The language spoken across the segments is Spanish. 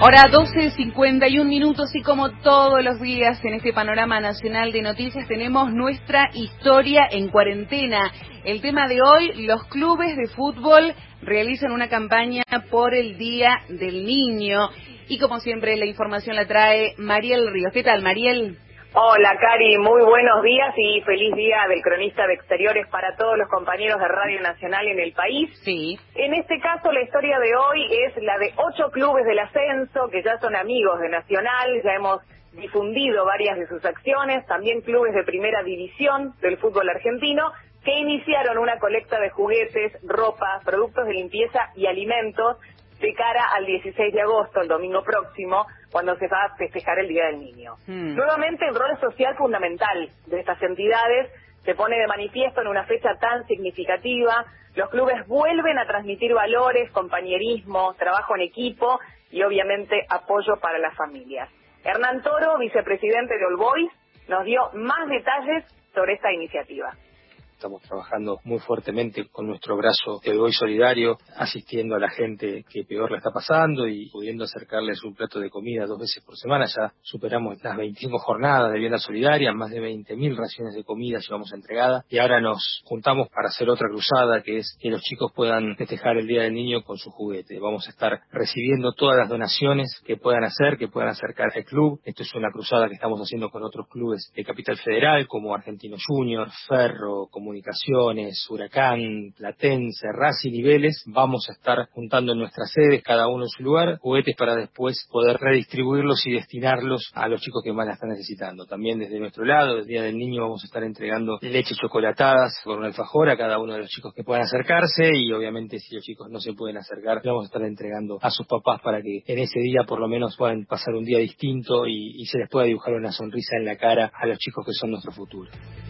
Hora 12:51 y como todos los días en este panorama nacional de noticias tenemos nuestra historia en cuarentena. El tema de hoy, los clubes de fútbol realizan una campaña por el Día del Niño y como siempre la información la trae Mariel Ríos. ¿Qué tal, Mariel? Hola, Cari, muy buenos días y feliz día del cronista de exteriores para todos los compañeros de Radio Nacional en el país. Sí. En este caso, la historia de hoy es la de 8 clubes del ascenso, que ya son amigos de Nacional, ya hemos difundido varias de sus acciones, también clubes de primera división del fútbol argentino, que iniciaron una colecta de juguetes, ropa, productos de limpieza y alimentos de cara al 16 de agosto, el domingo próximo, cuando se va a festejar el Día del Niño. Nuevamente, el rol social fundamental de estas entidades se pone de manifiesto en una fecha tan significativa. Los clubes vuelven a transmitir valores, compañerismo, trabajo en equipo y, obviamente, apoyo para las familias. Hernán Toro, vicepresidente de All Boys, nos dio más detalles sobre esta iniciativa. Estamos trabajando muy fuertemente con nuestro brazo de All Boys solidario, asistiendo a la gente que peor la está pasando y pudiendo acercarles un plato de comida 2 veces por semana. Ya superamos las 25 jornadas de vivienda solidaria, más de 20.000 raciones de comida llevamos entregadas y ahora nos juntamos para hacer otra cruzada, que es que los chicos puedan festejar el Día del Niño con su juguete. Vamos a estar recibiendo todas las donaciones que puedan hacer, que puedan acercar al club. Esto es una cruzada que estamos haciendo con otros clubes de Capital Federal, como Argentino Junior, Ferro, Comunicaciones, Huracán, Platense, Racing y Vélez. Vamos a estar juntando en nuestras sedes, cada uno en su lugar, juguetes para después poder redistribuirlos y destinarlos a los chicos que más la están necesitando. También desde nuestro lado, el Día del Niño, vamos a estar entregando leche chocolatadas con un alfajor a cada uno de los chicos que puedan acercarse y obviamente si los chicos no se pueden acercar, vamos a estar entregando a sus papás para que en ese día por lo menos puedan pasar un día distinto y se les pueda dibujar una sonrisa en la cara a los chicos que son nuestro futuro.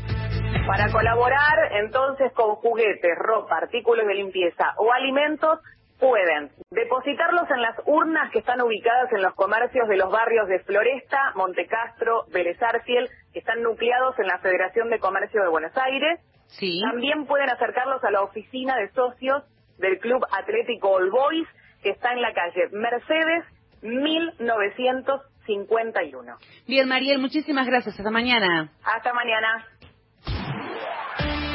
Para colaborar, entonces, con juguetes, ropa, artículos de limpieza o alimentos, pueden depositarlos en las urnas que están ubicadas en los comercios de los barrios de Floresta, Montecastro, Vélez Arfiel, que están nucleados en la Federación de Comercio de Buenos Aires. Sí. También pueden acercarlos a la oficina de socios del Club Atlético All Boys, que está en la calle Mercedes 1951. Bien, Mariel, muchísimas gracias. Hasta mañana. Hasta mañana.